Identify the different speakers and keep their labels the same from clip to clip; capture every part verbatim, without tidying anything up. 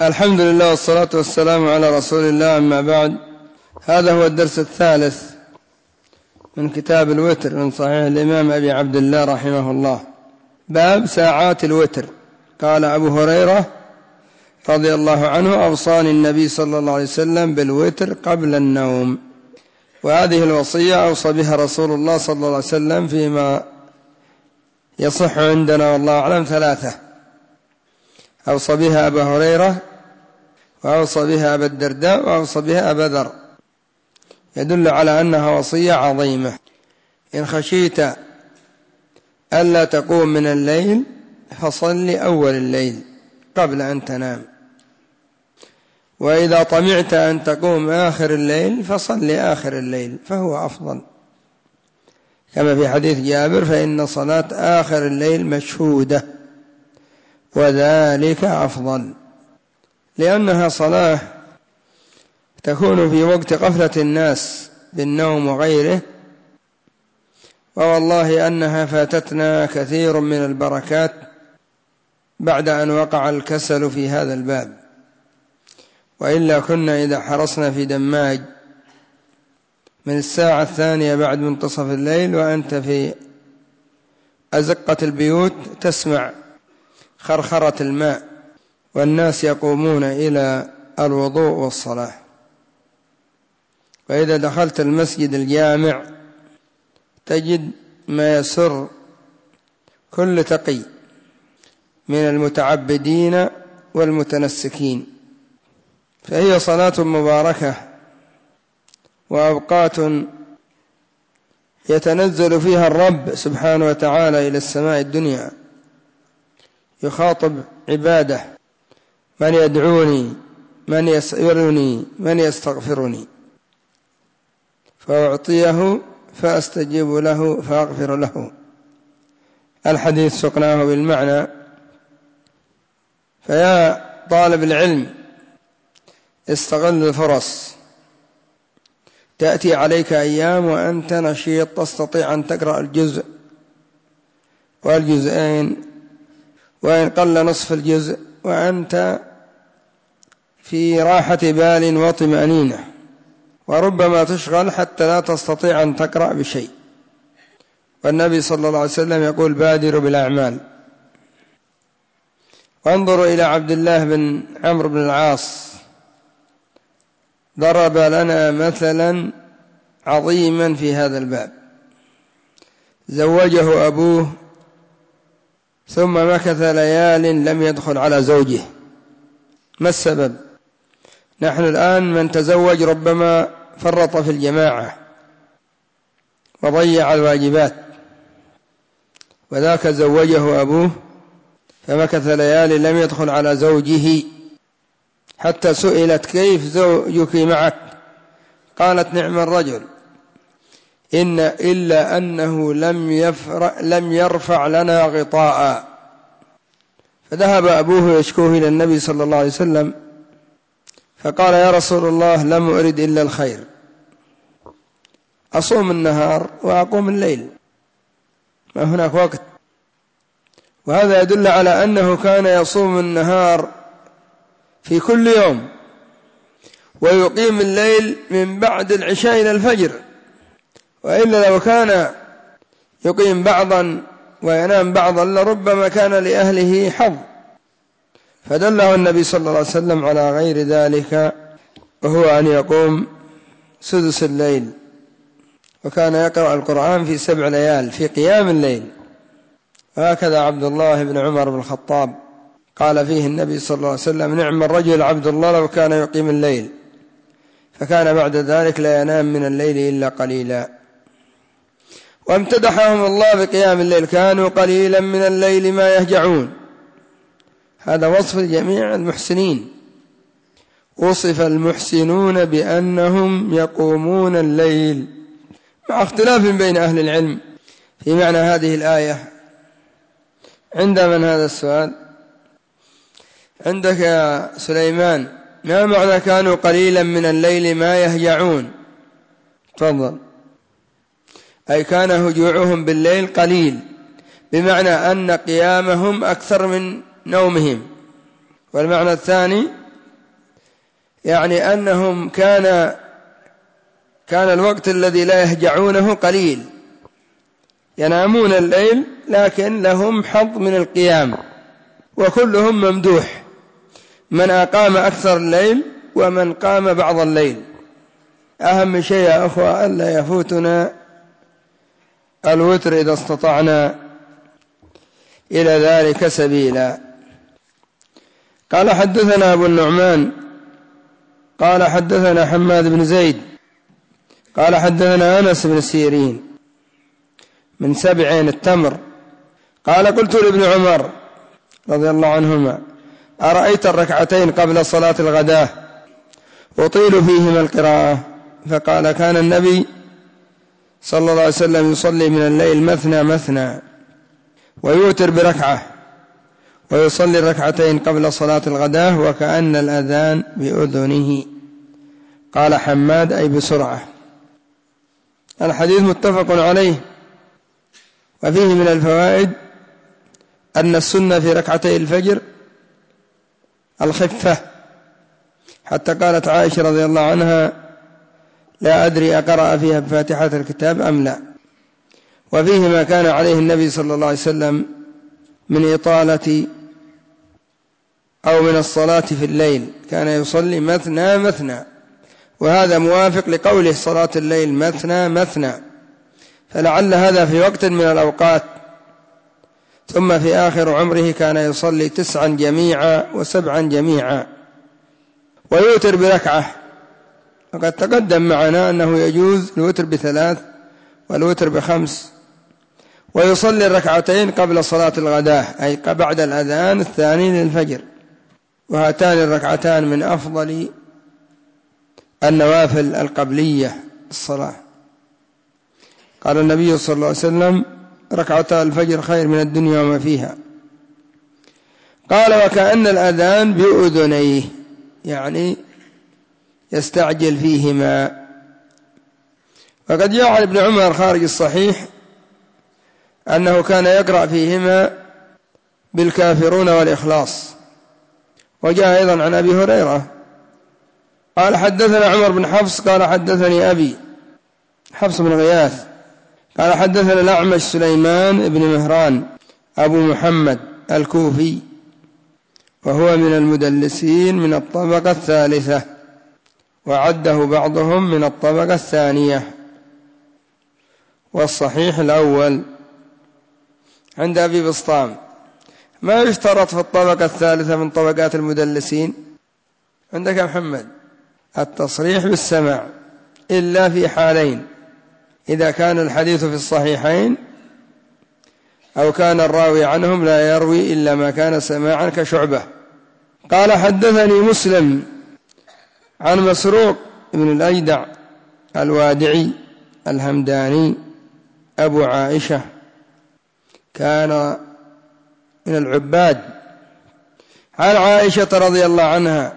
Speaker 1: الحمد لله والصلاة والسلام على رسول الله، أما بعد. هذا هو الدرس الثالث من كتاب الوتر من صحيح الإمام أبي عبد الله رحمه الله. باب ساعات الوتر. قال أبو هريرة رضي الله عنه: أوصاني النبي صلى الله عليه وسلم بالوتر قبل النوم. وهذه الوصية أوصى بها رسول الله صلى الله عليه وسلم فيما يصح عندنا والله أعلم ثلاثة: أوصى بها أبا هريرة، وأوصى بها أبا الدرداء، وأوصى بها أبا ذر. يدل على أنها وصية عظيمة. إن خشيت ألا تقوم من الليل فصل أول الليل قبل أن تنام، وإذا طمعت أن تقوم آخر الليل فصل آخر الليل، فهو أفضل، كما في حديث جابر: فإن صلاة آخر الليل مشهودة وذلك أفضل، لأنها صلاة تكون في وقت غفلة الناس بالنوم وغيره، ووالله أنها فاتتنا كثير من البركات بعد أن وقع الكسل في هذا الباب، وإلا كنا إذا حرصنا في دماج من الساعة الثانية بعد منتصف الليل وأنت في أزقة البيوت تسمع خرخرة الماء والناس يقومون إلى الوضوء والصلاة. وإذا دخلت المسجد الجامع تجد ما يسر كل تقي من المتعبدين والمتنسكين. فهي صلاة مباركة وأوقات يتنزل فيها الرب سبحانه وتعالى إلى السماء الدنيا يخاطب عباده: من يدعوني، من يسألني، من يستغفرني، فأعطيه فأستجيب له فأغفر له. الحديث سقناه بالمعنى. فيا طالب العلم استغل الفرص، تأتي عليك أيام وأنت نشيط تستطيع أن تقرأ الجزء والجزئين، وإن قل نصف الجزء، وأنت في راحة بال وطمأنينة، وربما تشغل حتى لا تستطيع أن تقرأ بشيء. والنبي صلى الله عليه وسلم يقول: بادروا بالأعمال. وانظروا إلى عبد الله بن عمرو بن العاص، ضرب لنا مثلا عظيما في هذا الباب. زوجه أبوه ثم مكث ليال لم يدخل على زوجه. ما السبب؟ نحن الآن من تزوج ربما فرط في الجماعة وضيع الواجبات، وذاك زوجه أبوه فمكث ليال لم يدخل على زوجه، حتى سئلت: كيف زوجك معك؟ قالت: نعم الرجل، إن إلا أنه لم, لم يرفع لنا غطاء. فذهب أبوه يشكوه إلى النبي صلى الله عليه وسلم، فقال: يا رسول الله، لم أرد إلا الخير، أصوم النهار وأقوم الليل، ما هناك وقت. وهذا يدل على أنه كان يصوم النهار في كل يوم ويقيم الليل من بعد العشاء إلى الفجر، وإلا لو كان يقيم بعضا وينام بعضا لربما كان لأهله حظ. فدله النبي صلى الله عليه وسلم على غير ذلك، وهو أن يقوم سدس الليل، وكان يقرأ القرآن في سبع ليال في قيام الليل. وهكذا عبد الله بن عمر بن الخطاب قال فيه النبي صلى الله عليه وسلم: نعم الرجل عبد الله لو كان يقيم الليل، فكان بعد ذلك لا ينام من الليل إلا قليلا. وامتدحهم الله بقيام الليل: كانوا قليلا من الليل ما يهجعون. هذا وصف جميع المحسنين. وصف المحسنون بأنهم يقومون الليل، مع اختلاف بين أهل العلم في معنى هذه الآية. عند من هذا السؤال؟ عندك يا سليمان. ما معنى كانوا قليلا من الليل ما يهجعون؟ تفضل. أي كان هجوعهم بالليل قليل، بمعنى أن قيامهم أكثر من نومهم. والمعنى الثاني يعني أنهم كان كان الوقت الذي لا يهجعونه قليل، ينامون الليل لكن لهم حظ من القيام، وكلهم ممدوح، من أقام أكثر الليل ومن قام بعض الليل. أهم شيء يا أخوة ألا يفوتنا الوتر إذا استطعنا إلى ذلك سبيلا. قال حدثنا أبو النعمان قال حدثنا حماد بن زيد قال حدثنا أنس بن سيرين من سبعين التمر قال قلت لابن عمر رضي الله عنهما أرأيت الركعتين قبل صلاة الغداة أطيل فيهما القراءة؟ فقال كان النبي صلى الله عليه وسلم يصلي من الليل مثنى مثنى ويوتر بركعة ويصلي الركعتين قبل صلاة الغداة وكأن الأذان بأذنه. قال حماد أي بسرعة. الحديث متفق عليه. وفيه من الفوائد أن السنة في ركعتي الفجر الخفة، حتى قالت عائشة رضي الله عنها لا أدري أقرأ فيها بفاتحة الكتاب أم لا. وفيه ما كان عليه النبي صلى الله عليه وسلم من إطالة أو من الصلاة في الليل، كان يصلي مثنى مثنى، وهذا موافق لقوله صلاة الليل مثنى مثنى، فلعل هذا في وقت من الأوقات. ثم في آخر عمره كان يصلي تسعا جميعا وسبعا جميعا ويوتر بركعة. وقد تقدم معنا أنه يجوز الوتر بثلاث والوتر بخمس، ويصلي الركعتين قبل صلاة الغداء أي بعد الأذان الثاني للفجر، وهاتان الركعتان من أفضل النوافل القبلية الصلاة. قال النبي صلى الله عليه وسلم ركعتا الفجر خير من الدنيا وما فيها. قال وكأن الأذان بأذنيه، يعني يستعجل فيهما. وقد جاء عن ابن عمر خارج الصحيح أنه كان يقرأ فيهما بالكافرون والإخلاص. وجاء أيضا عن أبي هريرة قال حدثنا عمر بن حفص قال حدثني أبي حفص بن غياث قال حدثنا الأعمش سليمان بن مهران أبو محمد الكوفي، وهو من المدلسين من الطبقة الثالثة، وعده بعضهم من الطبقة الثانية، والصحيح الأول. عند أبي بسطام ما يشترط في الطبقة الثالثة من طبقات المدلسين عندك يا محمد التصريح بالسماع إلا في حالين: إذا كان الحديث في الصحيحين أو كان الراوي عنهم لا يروي إلا ما كان سماعا كشعبة. قال حدثني مسلم عن مسروق بن الأجدع الوادعي الهمداني أبو عائشة، كان من العباد، عن عائشة رضي الله عنها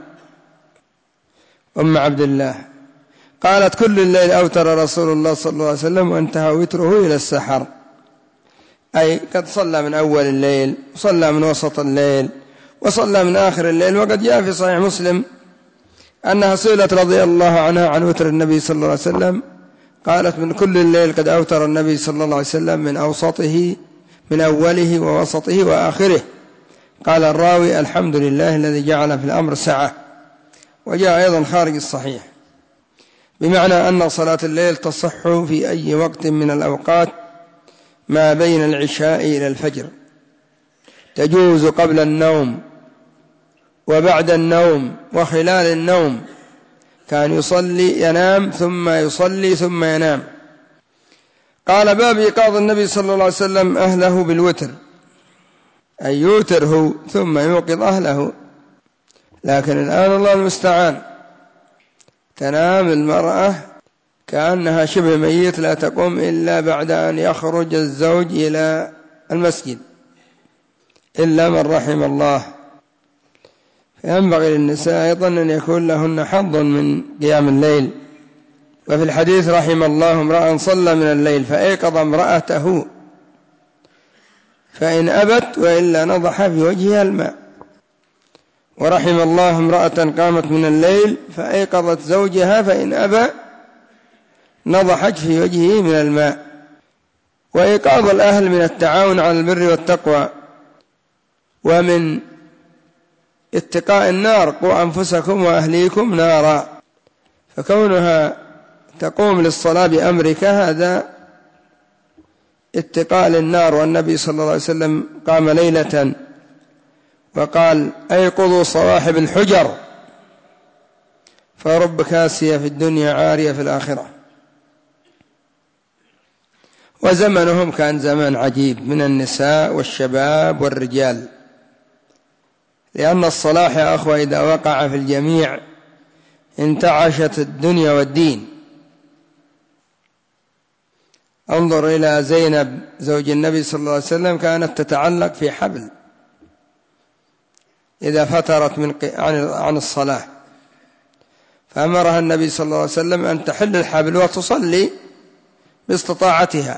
Speaker 1: أم عبد الله قالت كل الليل أوتر رسول الله صلى الله عليه وسلم وانتهى وتره إلى السحر، أي قد صلى من أول الليل وصلى من وسط الليل وصلى من آخر الليل. وقد جاء في صحيح مسلم أنها سئلت رضي الله عنها عن وتر النبي صلى الله عليه وسلم، قالت من كل الليل قد أوتر النبي صلى الله عليه وسلم من أوسطه من أوله ووسطه وآخره. قال الراوي الحمد لله الذي جعل في الأمر سعة. وجاء أيضا خارج الصحيح بمعنى أن صلاة الليل تصح في أي وقت من الأوقات ما بين العشاء إلى الفجر، تجوز قبل النوم وبعد النوم وخلال النوم. كان يصلي ينام ثم يصلي ثم ينام. قال باب إيقاظ النبي صلى الله عليه وسلم أهله بالوتر، أي يوتر هو ثم يوقظ أهله. لكن الآن الله المستعان تنام المرأة كأنها شبه ميت لا تقوم إلا بعد أن يخرج الزوج إلى المسجد إلا من رحم الله. فينبغي للنساء أيضا أن يكون لهن حظ من قيام الليل. وفي الحديث رحم الله امرأ صلى من الليل فأيقظ امرأته فإن أبت وإلا نضح في وجهها الماء. ورحم الله امرأة قامت من الليل فأيقظت زوجها فإن أبى نضحت في وجهه من الماء. وإيقاظ الأهل من التعاون على البر والتقوى، ومن اتقاء النار قوا أنفسكم وأهليكم نارا، فكونها تقوم للصلاة بأمرك هذا اتقاء للنار. والنبي صلى الله عليه وسلم قام ليلة وقال أيقظوا صواحب الحجر فرب كاسية في الدنيا عارية في الآخرة. وزمنهم كان زمان عجيب من النساء والشباب والرجال، لأن الصلاح يا أخوة إذا وقع في الجميع انتعشت الدنيا والدين. انظر إلى زينب زوج النبي صلى الله عليه وسلم، كانت تتعلق في حبل إذا فترت من عن الصلاة، فأمرها النبي صلى الله عليه وسلم أن تحل الحبل وتصلي باستطاعتها.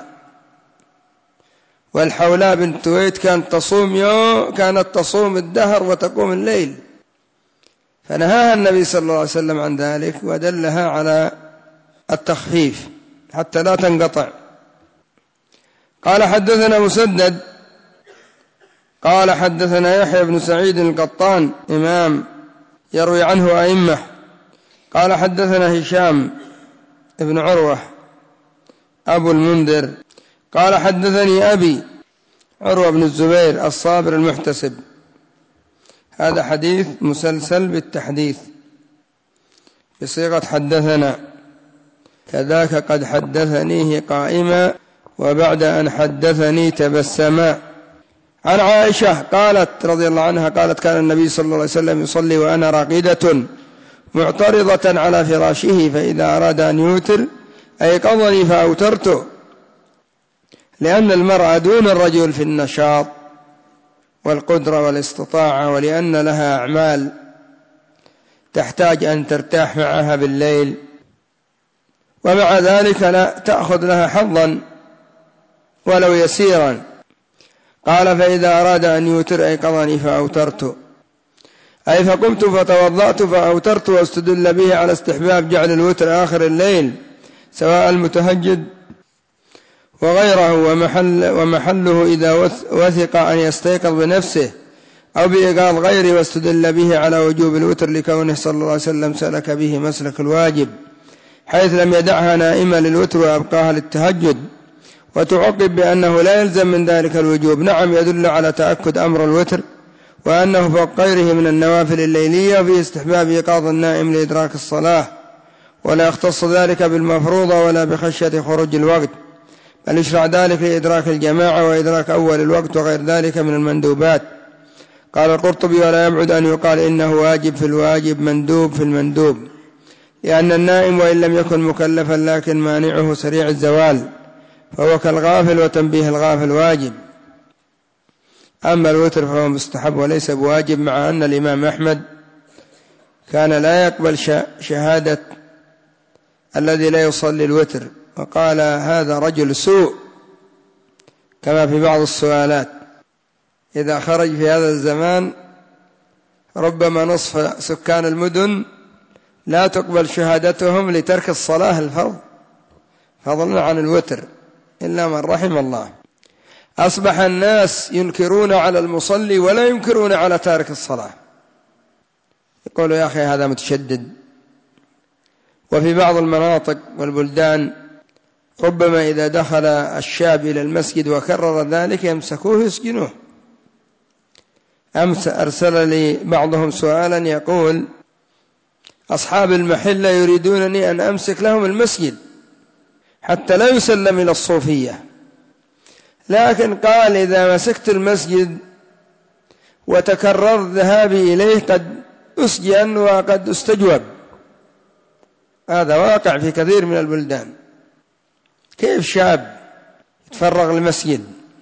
Speaker 1: والحولاء بنت تويت كانت تصوم يوم كانت تصوم الدهر وتقوم الليل، فنهاها النبي صلى الله عليه وسلم عن ذلك ودلها على التخفيف حتى لا تنقطع. قال حدثنا مسدد قال حدثنا يحيى بن سعيد القطان إمام يروي عنه أئمة. قال حدثنا هشام ابن عروة أبو المنذر قال حدثني أبي عروة بن الزبير الصابر المحتسب. هذا حديث مسلسل بالتحديث بصيغة حدثنا، كذاك قد حدثنيه قائما وبعد أن حدثني تبسما. عن عائشة قالت رضي الله عنها قالت كان النبي صلى الله عليه وسلم يصلي وأنا راقدة معترضة على فراشه، فإذا أراد أن يوتر أيقظني فأوترته، لأن المرأة دون الرجل في النشاط والقدرة والاستطاعة، ولأن لها أعمال تحتاج أن ترتاح معها بالليل، ومع ذلك لا تأخذ لها حظا ولو يسيرا. قال فإذا أراد أن يوتر أيقظني فأوترت، أي فقمت فتوضأت فأوترت، واستدل به على استحباب جعل الوتر آخر الليل سواء المتهجد وغيره، ومحل ومحله إذا وثق أن يستيقظ بنفسه أو بإيقاظ غيره، واستدل به على وجوب الوتر لكونه صلى الله عليه وسلم سلك به مسلك الواجب حيث لم يدعها نائمة للوتر وأبقاها للتهجد. وتعقب بأنه لا يلزم من ذلك الوجوب. نعم يدل على تأكد أمر الوتر وأنه فوق غيره من النوافل الليلية، وفي استحباب إيقاظ النائم لإدراك الصلاة، ولا يختص ذلك بالمفروضة ولا بخشية خروج الوقت، بل يشرع ذلك لإدراك الجماعة وإدراك أول الوقت وغير ذلك من المندوبات. قال القرطبي ولا يبعد أن يقال إنه واجب في الواجب مندوب في المندوب، لأن النائم وإن لم يكن مكلفا لكن مانعه سريع الزوال فهو كالغافل، وتنبيه الغافل واجب. أما الوتر فهو مستحب وليس بواجب، مع أن الإمام أحمد كان لا يقبل شهادة الذي لا يصلي الوتر، وقال هذا رجل سوء كما في بعض السؤالات إذا خرج في هذا الزمان ربما نصف سكان المدن لا تقبل شهادتهم لترك الصلاة الفرض فضلا عن الوتر إلا من رحم الله. أصبح الناس ينكرون على المصلي ولا ينكرون على تارك الصلاة، يقولوا يا أخي هذا متشدد. وفي بعض المناطق والبلدان ربما إذا دخل الشاب إلى المسجد وكرر ذلك يمسكوه يسجنوه. أمس أرسل لي بعضهم سؤالا يقول أصحاب المحلة يريدونني أن أمسك لهم المسجد حتى لا يسلم إلى الصوفية، لكن قال إذا مسكت المسجد وتكرر ذهابي إليه قد أسجن وقد استجوب. هذا واقع في كثير من البلدان. كيف شاب يتفرغ المسجد؟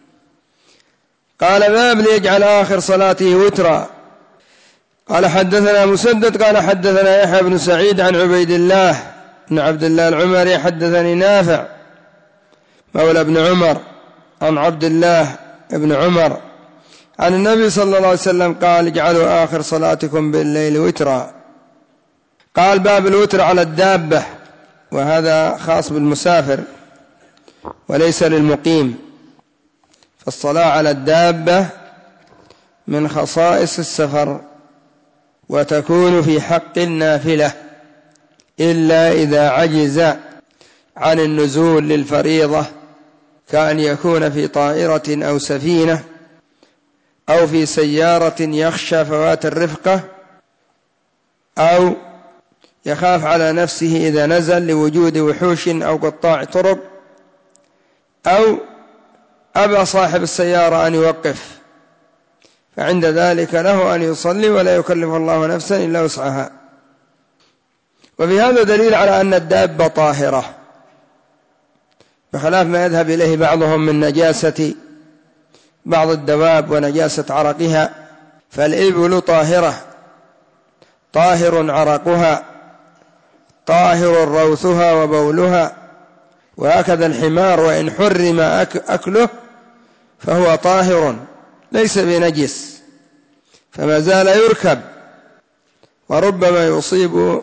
Speaker 1: قال باب ليجعل آخر صلاته وترا. قال حدثنا مسدد قال حدثنا يحيى بن سعيد عن عبيد الله بن عبد الله العمري حدثني نافع مولى ابن عمر عن عبد الله بن عمر عن النبي صلى الله عليه وسلم قال اجعلوا آخر صلاتكم بالليل وترا. قال باب الوتر على الدابة، وهذا خاص بالمسافر وليس للمقيم، فالصلاة على الدابة من خصائص السفر، وتكون في حق النافلة إلا إذا عجز عن النزول للفريضة، كأن يكون في طائرة أو سفينة أو في سيارة يخشى فوات الرفقة، أو يخاف على نفسه إذا نزل لوجود وحوش أو قطاع طرق، أو أبى صاحب السيارة أن يوقف، فعند ذلك له أن يصلي ولا يكلف الله نفسا إلا وسعها. وفي هذا دليل على أن الدابة طاهرة، بخلاف ما يذهب إليه بعضهم من نجاسة بعض الدواب ونجاسة عرقها، فالإبل طاهرة، طاهر عرقها، طاهر روثها وبولها، وهكذا الحمار وإن حرم أكله فهو طاهر ليس بنجس، فما زال يركب، وربما يصيب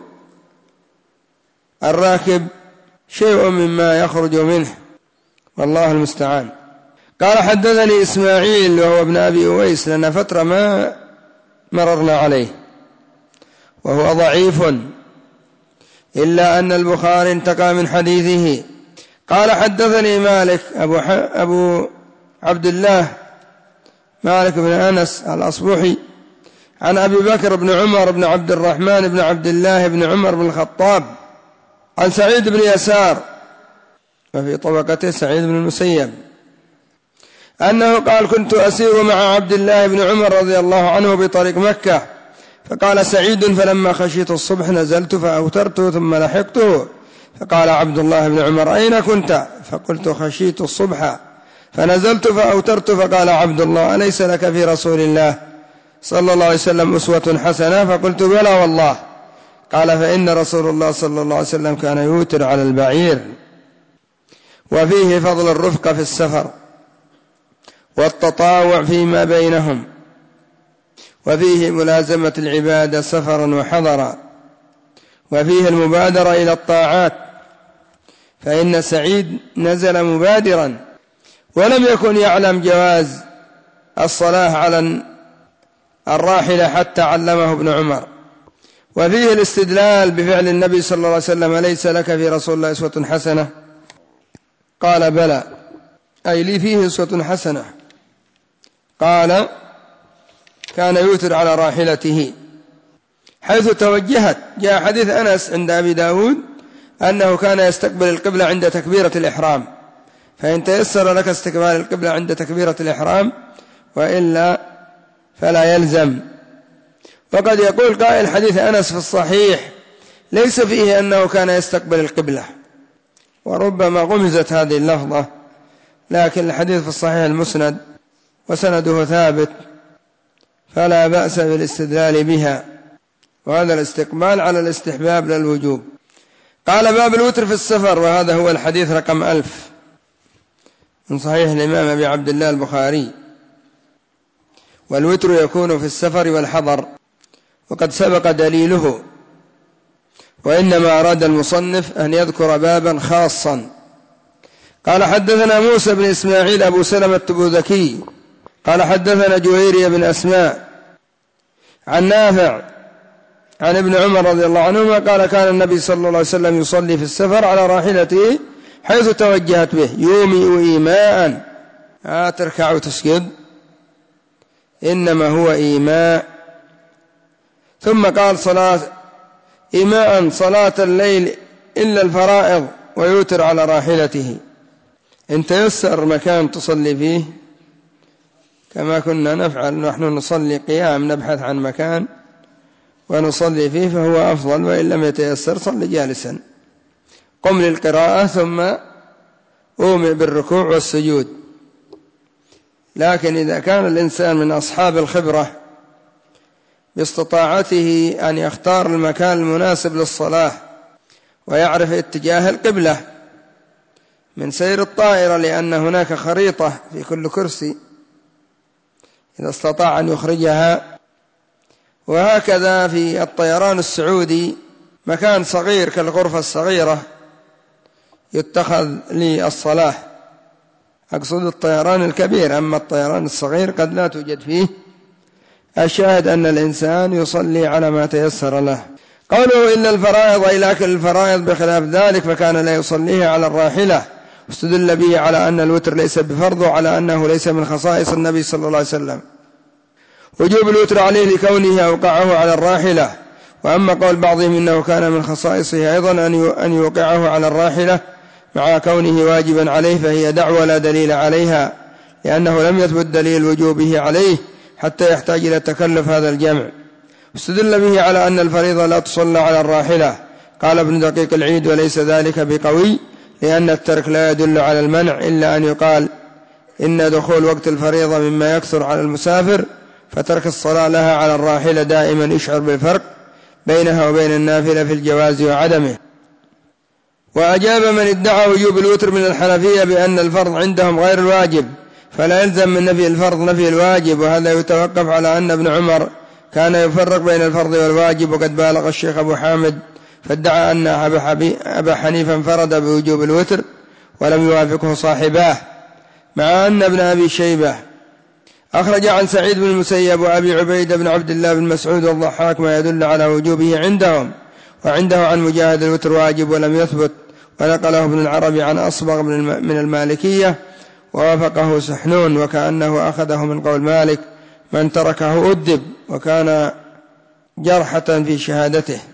Speaker 1: الراكب شيء مما يخرج منه، والله المستعان. قال حدثني إسماعيل وهو ابن أبي أويس، لنا فترة ما مررنا عليه وهو ضعيف، إلا أن البخاري انتقى من حديثه. قال حدثني مالك أبو, أبو عبد الله مالك بن أنس الأصبحي عن أبي بكر بن عمر بن عبد الرحمن بن عبد الله بن عمر بن الخطاب عن سعيد بن يسار، وفي طبقته سعيد بن المسيب، أنه قال كنت أسير مع عبد الله بن عمر رضي الله عنه بطريق مكة، فقال سعيد فلما خشيت الصبح نزلت فأوترت ثم لحقته، فقال عبد الله بن عمر أين كنت؟ فقلت خشيت الصبح فنزلت فأوترت، فقال عبد الله أليس لك في رسول الله صلى الله عليه وسلم أسوة حسنة؟ فقلت بلى والله. قال فإن رسول الله صلى الله عليه وسلم كان يوتر على البعير. وفيه فضل الرفقة في السفر والتطاوع فيما بينهم، وفيه ملازمة العبادة سفرا وحضرا، وفيه المبادرة إلى الطاعات، فإن سعيد نزل مبادرا ولم يكن يعلم جواز الصلاة على الراحلة حتى علمه ابن عمر. وفيه الاستدلال بفعل النبي صلى الله عليه وسلم ليس لك في رسول الله أسوة حسنة؟ قال بلى، أي لي فيه أسوة حسنة. قال كان يوتر على راحلته حيث توجهت. جاء حديث أنس عند أبي داود أنه كان يستقبل القبلة عند تكبيرة الإحرام، فإن تيسر لك استقبال القبلة عند تكبيرة الإحرام، وإلا فلا يلزم. وقد يقول قائل حديث أنس في الصحيح ليس فيه أنه كان يستقبل القبلة، وربما غمزت هذه اللفظة، لكن الحديث في الصحيح المسند وسنده ثابت، فلا بأس بالاستدلال بها، وهذا الاستقبال على الاستحباب للوجوب. قال باب الوتر في السفر، وهذا هو الحديث رقم ألف من صحيح الإمام أبي عبد الله البخاري. والوتر يكون في السفر والحضر، وقد سبق دليله، وإنما أراد المصنف أن يذكر بابا خاصا. قال حدثنا موسى بن إسماعيل أبو سلمة التبوذكي قال حدثنا جويري بن أسماء عن نافع عن ابن عمر رضي الله عنهما قال كان النبي صلى الله عليه وسلم يصلي في السفر على راحلته حيث توجهت به يومئ إيماء. لا تركع وتسجد، إنما هو إيماء. ثم قال صلاة إيماء صلاة الليل إلا الفرائض، ويوتر على راحلته. إن تيسر مكان تصلي فيه كما كنا نفعل نحن، نصلي قيام، نبحث عن مكان ونصلي فيه فهو أفضل، وإن لم يتيسر صلي جالسا، قم للقراءة ثم أومئ بالركوع والسجود. لكن إذا كان الإنسان من أصحاب الخبرة باستطاعته أن يختار المكان المناسب للصلاة ويعرف اتجاه القبلة من سير الطائرة، لأن هناك خريطة في كل كرسي إذا استطاع أن يخرجها. وهكذا في الطيران السعودي مكان صغير كالغرفة الصغيرة يتخذ للصلاة، أقصد الطيران الكبير، أما الطيران الصغير قد لا توجد فيه. الشاهد أن الإنسان يصلي على ما تيسر له. قوله إلا الفرائض أي لكن الفرائض بخلاف ذلك فكان لا يصليها على الراحلة، واستدل به على أن الوتر ليس بفرض وعلى أنه ليس من خصائص النبي صلى الله عليه وسلم. وجوب الوتر عليه لكونه أوقعه على الراحلة. وأما قول بعضهم إنه كان من خصائصه أيضا أن يوقعه على الراحلة مع كونه واجبا عليه فهي دعوة لا دليل عليها، لأنه لم يثبت دليل وجوبه عليه حتى يحتاج إلى تكلف هذا الجمع. استدل به على أن الفريضة لا تصلى على الراحلة. قال ابن دقيق العيد وليس ذلك بقوي، لأن الترك لا يدل على المنع، إلا أن يقال إن دخول وقت الفريضة مما يكثر على المسافر، فترك الصلاة لها على الراحلة دائما يشعر بالفرق بينها وبين النافلة في الجواز وعدمه. وأجاب من ادعى وجوب الوتر من الحنفية بأن الفرض عندهم غير الواجب، فلا يلزم من نفي الفرض نفي الواجب، وهذا يتوقف على أن ابن عمر كان يفرق بين الفرض والواجب. وقد بالغ الشيخ أبو حامد فادعى أن أبا حنيفة انفرد بوجوب الوتر ولم يوافقه صاحباه، مع أن ابن أبي شيبة أخرج عن سعيد بن المسيب وأبي عبيدة بن عبد الله بن مسعود والضحاك ما يدل على وجوبه عندهم، وعنده عن مجاهد الوتر واجب ولم يثبت. ونقله ابن العربي عن أصبغ من المالكية ووافقه سحنون، وكأنه أخذه من قول مالك من تركه أدب، وكان جرحة في شهادته.